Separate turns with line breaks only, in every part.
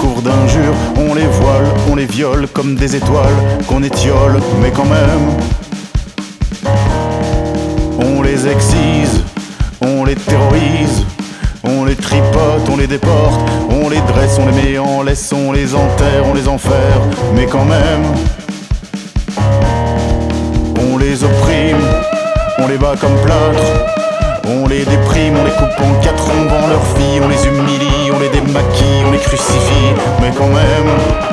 couvre d'injures, on les voile, on les viole comme des étoiles qu'on étiole, mais quand même on les excise, on les terrorise, on les tripote, on les déporte, on les dresse, on les met en laisse, on les enterre, on les enferre, mais quand même on les opprime, on les bat comme plâtre, on les déprime, on les coupe en quatre, on vend leurs filles, on les humilie, on les démaquille, on les crucifie, mais quand même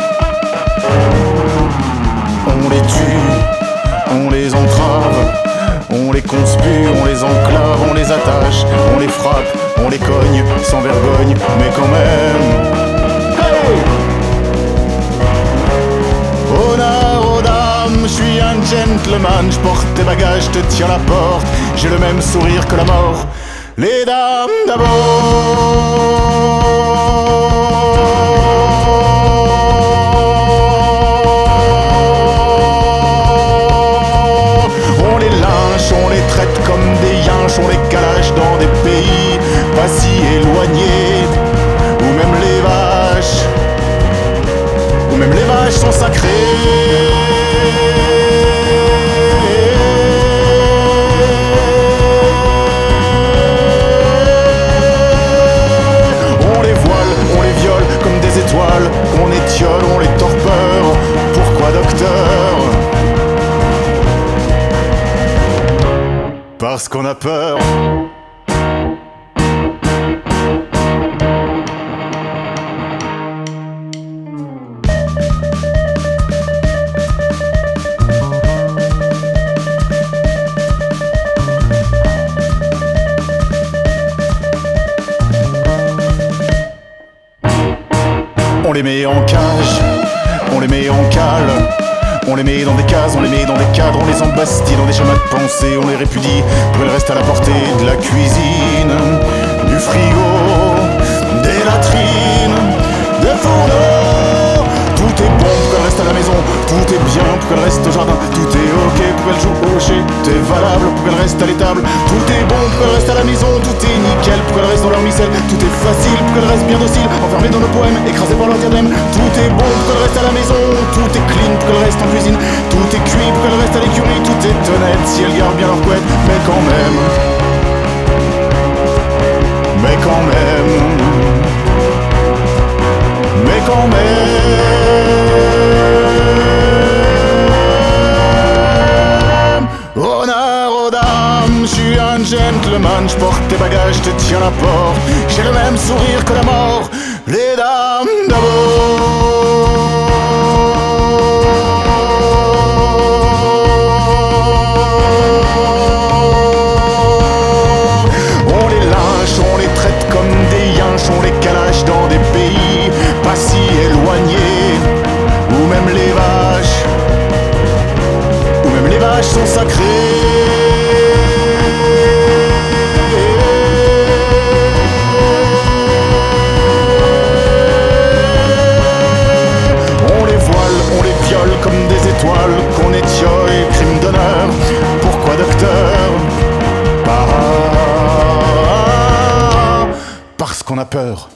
on les tue, on les entrave, on les conspire, on les enclave, on les attache, on les frappe, on les cogne sans vergogne, mais quand même hey! Honneur aux dames, je suis un gentleman, je porte tes bagages, je te tiens la porte, j'ai le même sourire que la mort. Les dames d'abord. On les lynche, on les traite comme des yinches, on les calage dans des pays pas si éloignés, où même les vaches sont sacrées. On étiole, on les torpeur. Pourquoi docteur? Parce qu'on a peur. On les met en cage, on les met en cale, on les met dans des cases, on les met dans des cadres, on les embastille dans des schémas de pensée, on les répudie, pour le reste à la portée de la cuisine, du frigo, des latrines, des fourneaux. Tout est bon pour qu'elle reste à la maison, tout est bien pour qu'elle reste au jardin, tout est ok pour qu'elle joue au rocher, tout est valable pour qu'elle reste à l'étable, tout est bon pour qu'elle reste à la maison, tout est nickel pour qu'elle reste dans leur micelle, tout est facile pour qu'elle reste bien docile, enfermée dans nos poèmes, écrasée par leur diadème, tout est bon pour qu'elle reste à la maison, tout est clean pour qu'elle reste en cuisine, tout est cuit pour qu'elle reste à l'écurie, tout est honnête si elle garde bien leur couette, mais quand même, mais quand même, mais quand même. Honneur aux dames, je suis un gentleman, je porte tes bagages, je te tiens la porte, j'ai le même sourire que la mort. Les dames d'abord. On les lynche, on les traite comme des yinches, on les calage dans des pays pas si éloignés, où même les vaches sont sacrées. On les voile, on les viole comme des étoiles qu'on étiole, crime d'honneur. Pourquoi docteur? Parce qu'on a peur.